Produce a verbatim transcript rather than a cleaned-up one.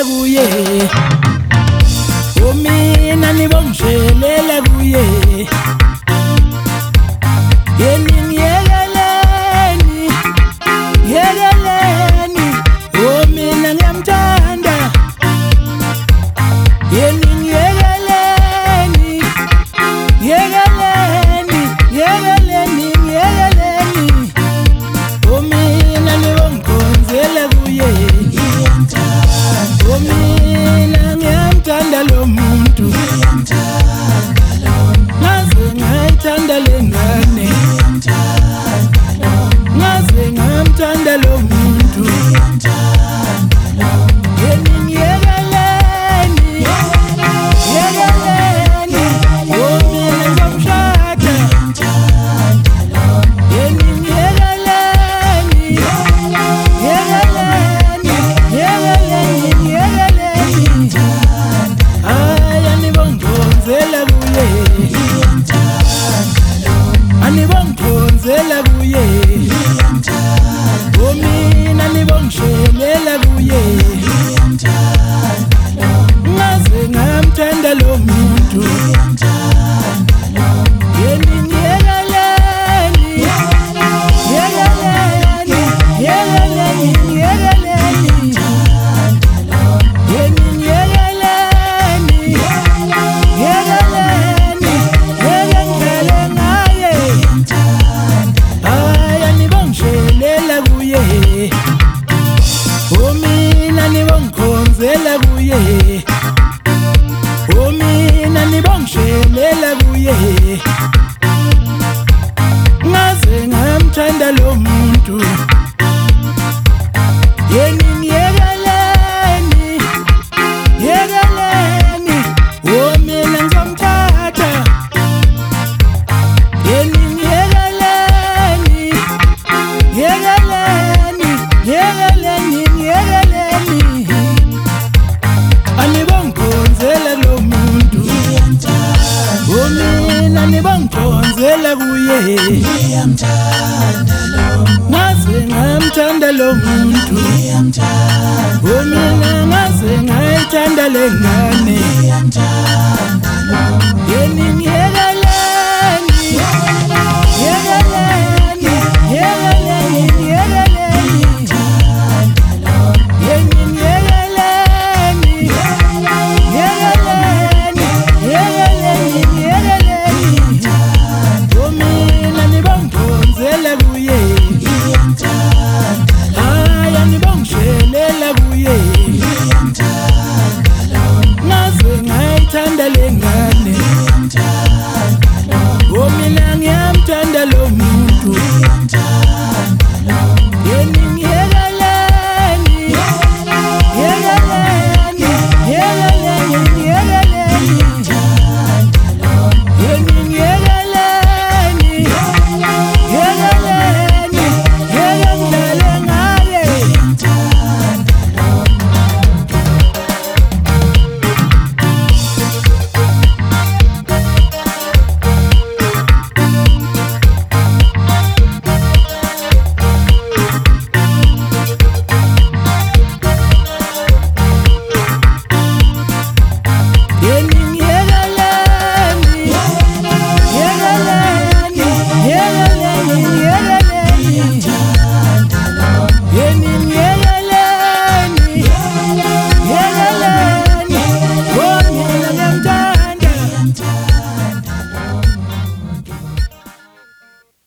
kuye umina nibongishelela kuye yeni ngiyekeleni ngiyekeleni umina ngiyamthanda yeni ngiyekeleni ngiyekeleni ngiyekeleni ngiyekeleni umina nibongikhonzela kuye umina ngiyamthanda lo muntu ngaze ngayithanda le ngane ngaze ngamthanda lo muntu yeni ngiyekeleni ngiyekeleni umina ngizomshada yeni ngiyekeleni ngiyekeleni ngiyekeleni ngiyekeleni aya nibongikhonzela kuye anibongikhonzela kuye umina nibongishelela kuye ngaze ngamthanda lo muntu yeni ngiyekeleni ngiyekeleni ngiyekeleni ngiyekeleni yeni ngiyekeleni ngiyekeleni ngiyekengele ngaye aya nibongishelela kuye umina nibongikhonzela kuye umina nibongishelela kuye ngaze ngamthanda lo muntu yeni ngiyekeleni ngiyekeleni umina ngizomthatha yeni ngiyekeleni ngiyekeleni ngiyekeleni ngiyekeleni anibongikhonzela lo muntu umina nibongikhonzela kuye ngaze ngamthanda lo muntu umina ngaze ngayithanda le ngane yeni